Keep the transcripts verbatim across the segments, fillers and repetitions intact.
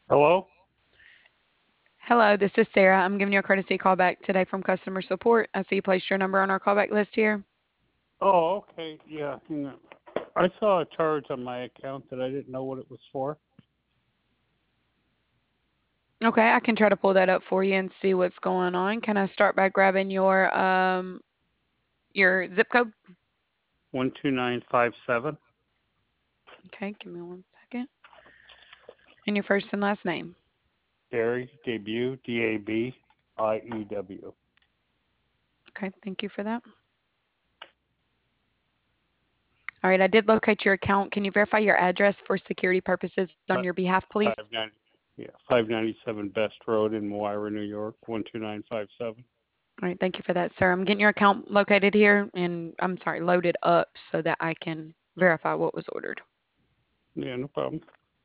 Hello? Hello, this is Sarah. I'm giving you a courtesy call back today from customer support. I see you placed your number on our callback list here. Oh, okay. Yeah. hang on. I saw a charge on my account that I didn't know what it was for. Okay, I can try to pull that up for you and see what's going on. Can I start by grabbing your um your zip code? one two nine five seven. Okay, give me one second. And your first and last name. Dairy Debut, D A B I E W. Okay, thank you for that. All right, I did locate your account. Can you verify your address for security purposes on your behalf, please? five ninety, yeah, five ninety-seven Best Road in Moira, New York, one two nine five seven. All right, thank you for that, sir. I'm getting your account located here and I'm sorry, loaded up so that I can verify what was ordered. Yeah, no problem.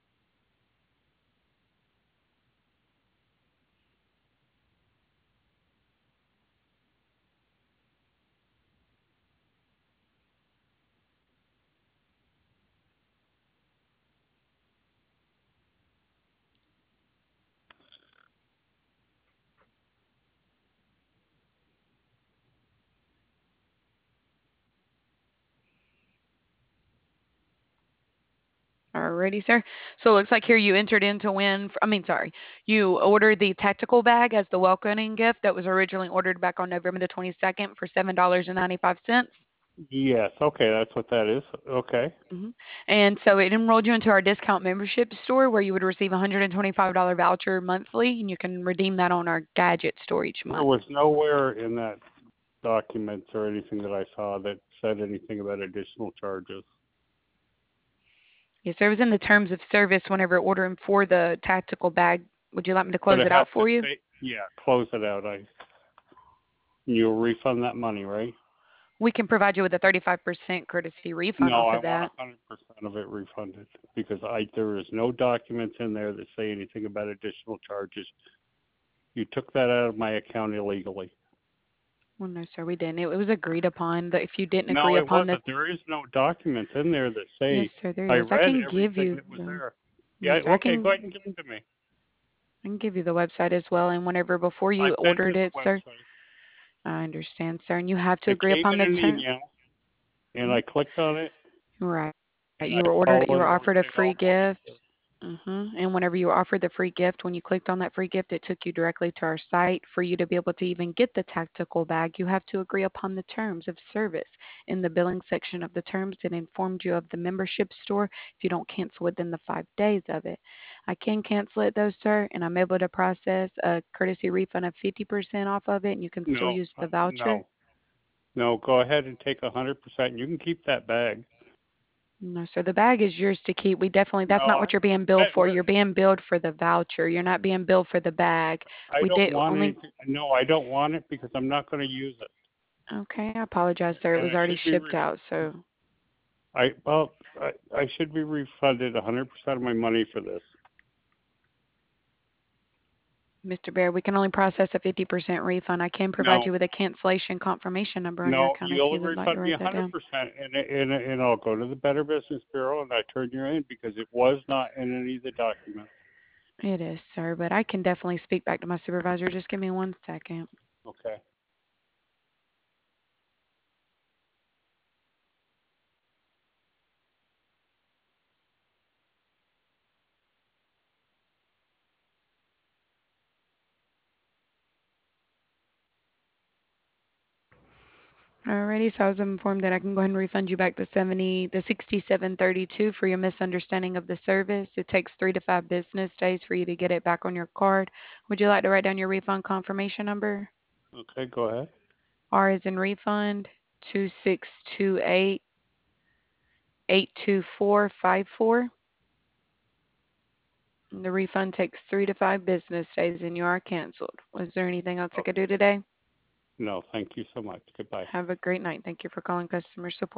Alrighty, sir. So it looks like here you entered in to win. I mean, sorry, you ordered the tactical bag as the welcoming gift that was originally ordered back on November the twenty-second for seven dollars and ninety-five cents. Yes, okay, that's what that is. Okay. Mm-hmm. And so it enrolled you into our discount membership store where you would receive a one hundred twenty-five dollars voucher monthly, and you can redeem that on our gadget store each There month. was nowhere in that documents or anything that I saw that said anything about additional charges. Yes, sir. It was in the terms of service whenever ordering for the tactical bag. Would you like me to But close it it has out to for you? say, yeah, close it out. I You'll refund that money, right? We can provide you with a thirty-five percent courtesy refund No, off I of want that. a hundred percent of it refunded because I there is no documents in there that say anything about additional charges. You took that out of my account illegally. Well, no, sir, we didn't. It, it was agreed upon that if you didn't agree No, it upon the, wasn't. There is no documents in there that say yes, sir, there I is. I read can give everything you that was the, there. Yeah, yes, sir, I okay, go can, ahead and give them to me. I can give you the website as well. And whenever before you I've been to ordered the it, sir, website. I understand, sir, and you have to It agree came upon in the an term. email, and Mhm. I clicked on it, Right. and You I were ordered, you followed were it where offered it a said free all money. gift. hmm And whenever you were offered the free gift, when you clicked on that free gift, it took you directly to our site. For you to be able to even get the tactical bag, you have to agree upon the terms of service. In the billing section of the terms, it informed you of the membership store if you don't cancel within the five days of it. I can cancel it though, sir, and I'm able to process a courtesy refund of fifty percent off of it, and you can still No, use uh, the voucher. no, no. Go ahead and take a hundred percent. You can keep that bag. No, sir. The bag is yours to keep. We definitely, that's No, not I, what you're being billed that, for. You're being billed for the voucher. You're not being billed for the bag. I We don't did want only, anything. No, I don't want it because I'm not going to use it, okay, I apologize, sir. It and was it already should be. shipped Re- out. So, I well, I, I should be refunded a hundred percent of my money for this. mister Bear, we can only process a fifty percent refund. I can provide No, you with a cancellation confirmation number on your no, account if you'll you would like to refund me a write that hundred down. percent, and and and I'll go to the Better Business Bureau and I turn you in because it was not in any of the documents. It is, sir, but I can definitely speak back to my supervisor. Just give me one second. Okay. Alrighty, so I was informed that I can go ahead and refund you back the seventy, the sixty-seven thirty-two for your misunderstanding of the service. It takes three to five business days for you to get it back on your card. Would you like to write down your refund confirmation number? Okay, go ahead. R is in refund, two six two eight, eight two four five four. The refund takes three to five business days and you are canceled. Was there anything else I Oh, could do today? no, thank you so much. Goodbye. Have a great night. Thank you for calling customer support.